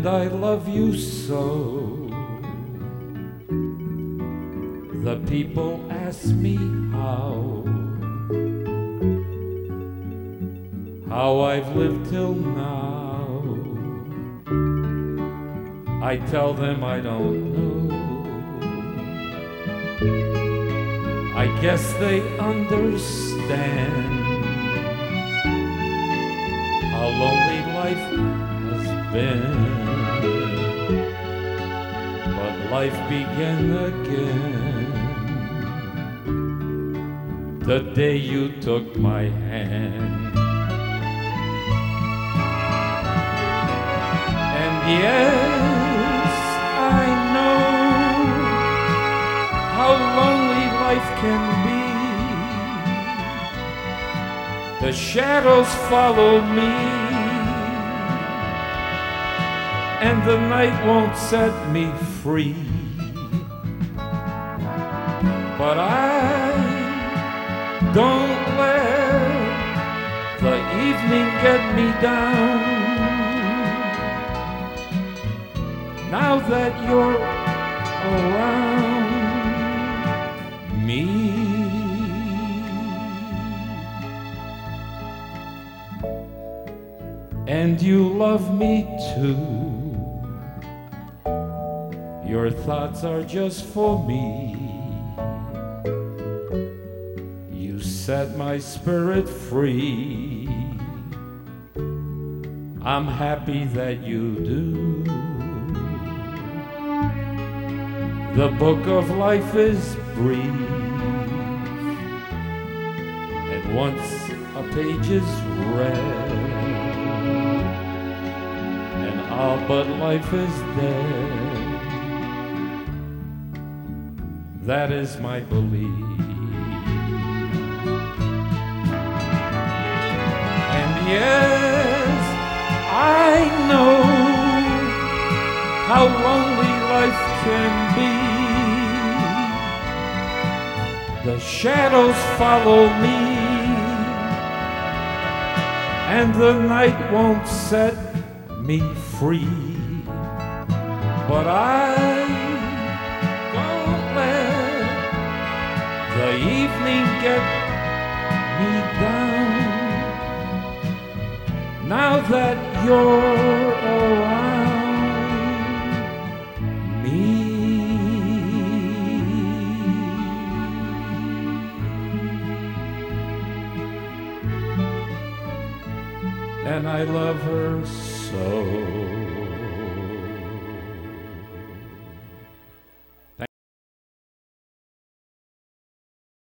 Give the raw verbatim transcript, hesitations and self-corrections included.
and I love you so. The people ask me how, how I've lived till now. I tell them I don't know. I guess they understand how lonely life has been. But life began again the day you took my hand. And yes, I know how lonely life can be. The shadows follow me, and the night won't set me free. But I don't let the evening get me down. Now that you're around me, and you love me too. Your thoughts are just for me. You set my spirit free. I'm happy that you do. The book of life is brief, and once a page is read, and all but life is dead. That is my belief. And yes, I know how lonely life can be. The shadows follow me, and the night won't set me free. But I don't let the evening get me down. Now that you're around me. And I love her so.